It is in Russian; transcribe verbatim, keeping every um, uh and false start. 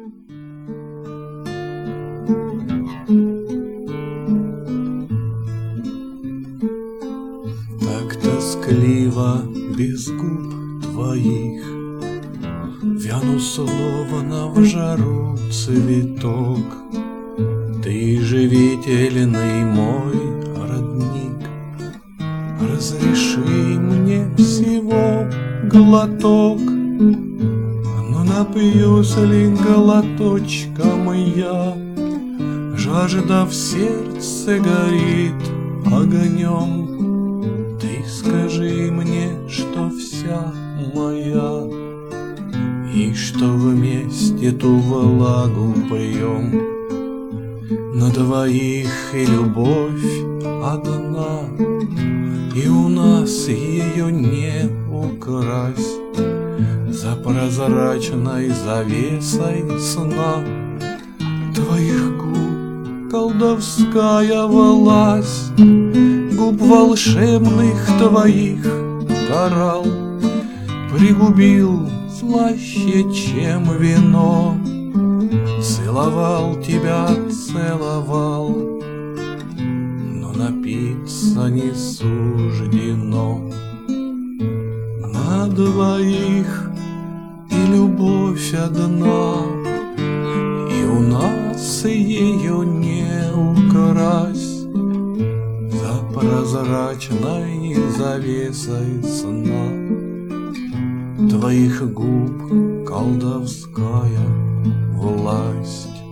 Так тоскливо без губ твоих вяну словно в жару цветок. Ты живительный мой родник, разреши мне всего глоток. Но напьюсь ли глоточком я, жажда в сердце горит огнем. Ты скажи мне, что вся моя, и что вместе ту влагу пьем. На двоих и любовь одна, и у нас ее не украсть. За прозрачной завесой сна твоих губ колдовская власть, губ волшебных твоих коралл пригубил слаще, чем вино. Целовал тебя, целовал, но напиться не суждено. На двоих и любовь одна, и у нас ее не украсть. За прозрачной завесой сна твоих губ колдовская власть.